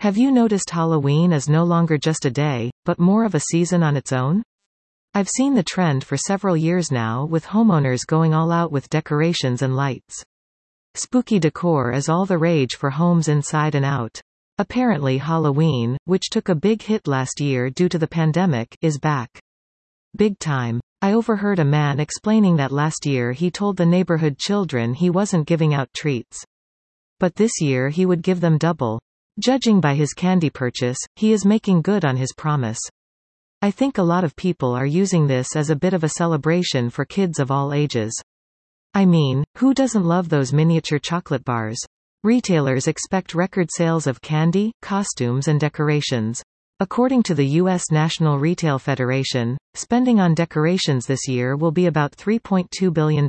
Have you noticed Halloween is no longer just a day, but more of a season on its own? I've seen the trend for several years now, with homeowners going all out with decorations and lights. Spooky decor is all the rage for homes inside and out. Apparently Halloween, which took a big hit last year due to the pandemic, is back. Big time. I overheard a man explaining that last year he told the neighborhood children he wasn't giving out treats. But this year he would give them double. Judging by his candy purchase, he is making good on his promise. I think a lot of people are using this as a bit of a celebration for kids of all ages. I mean, who doesn't love those miniature chocolate bars? Retailers expect record sales of candy, costumes and decorations. According to the U.S. National Retail Federation, spending on decorations this year will be about $3.2 billion.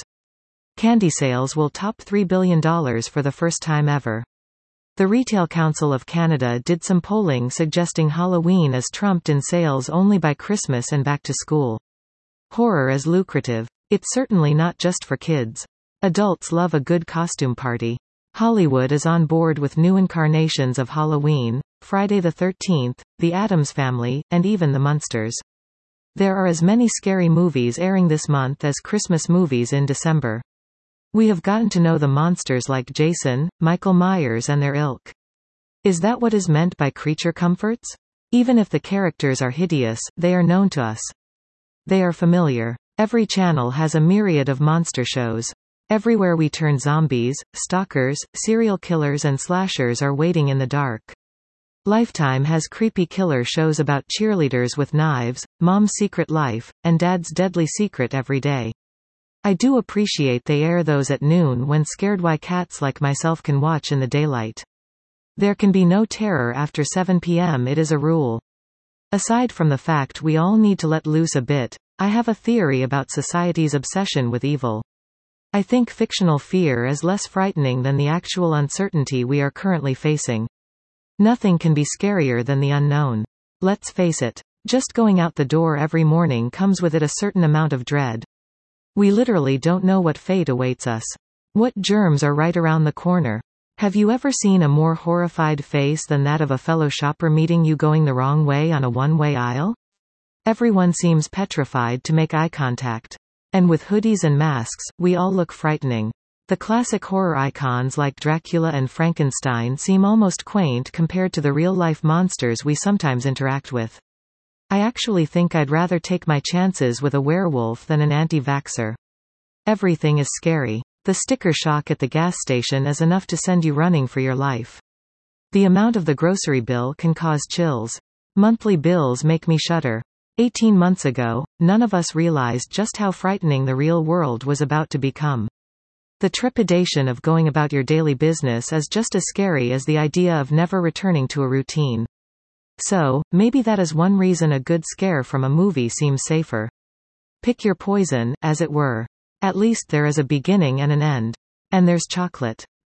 Candy sales will top $3 billion for the first time ever. The Retail Council of Canada did some polling suggesting Halloween is trumped in sales only by Christmas and back to school. Horror is lucrative. It's certainly not just for kids. Adults love a good costume party. Hollywood is on board with new incarnations of Halloween, Friday the 13th, The Addams Family, and even The Munsters. There are as many scary movies airing this month as Christmas movies in December. We have gotten to know the monsters like Jason, Michael Myers and their ilk. Is that what is meant by creature comforts? Even if the characters are hideous, they are known to us. They are familiar. Every channel has a myriad of monster shows. Everywhere we turn, zombies, stalkers, serial killers and slashers are waiting in the dark. Lifetime has creepy killer shows about cheerleaders with knives, Mom's Secret Life, and Dad's Deadly Secret every day. I do appreciate they air those at noon when scared cats like myself can watch in the daylight. There can be no terror after 7 p.m. It is a rule. Aside from the fact we all need to let loose a bit, I have a theory about society's obsession with evil. I think fictional fear is less frightening than the actual uncertainty we are currently facing. Nothing can be scarier than the unknown. Let's face it, just going out the door every morning comes with it a certain amount of dread. We literally don't know what fate awaits us. What germs are right around the corner? Have you ever seen a more horrified face than that of a fellow shopper meeting you going the wrong way on a one-way aisle? Everyone seems petrified to make eye contact. And with hoodies and masks, we all look frightening. The classic horror icons like Dracula and Frankenstein seem almost quaint compared to the real-life monsters we sometimes interact with. I actually think I'd rather take my chances with a werewolf than an anti-vaxxer. Everything is scary. The sticker shock at the gas station is enough to send you running for your life. The amount of the grocery bill can cause chills. Monthly bills make me shudder. 18 months ago, none of us realized just how frightening the real world was about to become. The trepidation of going about your daily business is just as scary as the idea of never returning to a routine. So, maybe that is one reason a good scare from a movie seems safer. Pick your poison, as it were. At least there is a beginning and an end. And there's chocolate.